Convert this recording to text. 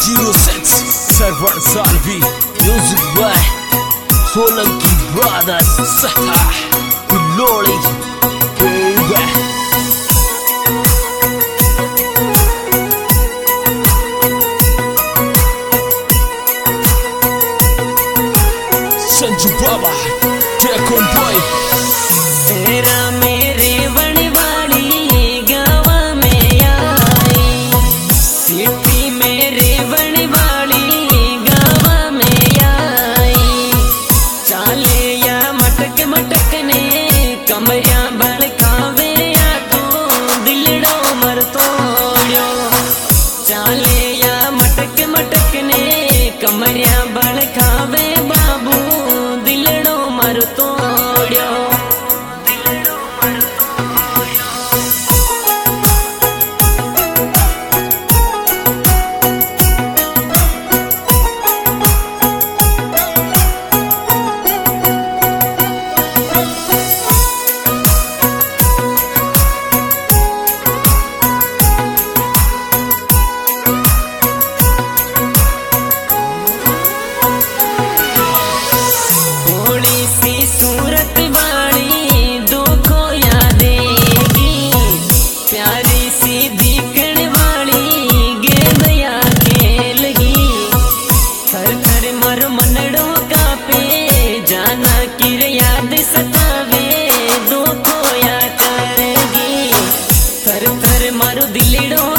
06 Server Salvi Music by Solanki Brothers Sahah Piloli Baby Sanju Baba Take on boy तेरा मेरे बनवाली गाँव में आई city मेरे बनवाली गाँव में आई चाले या मटक मटकने कमरिया बड़कावे या तो दिलड़ो मर तोड़ो चाले या मटक मटकने कमरिया बड़कावे बाबू दिलड़ो मर तोड़ो सूरत वाली दो को यादेगी प्यारी सी दिखने वाली गेंदिया खेलगी थर थर मर मनड़ों का पे जाना किर याद सतावे दो को या करेगी थर थर मर दिलड़ों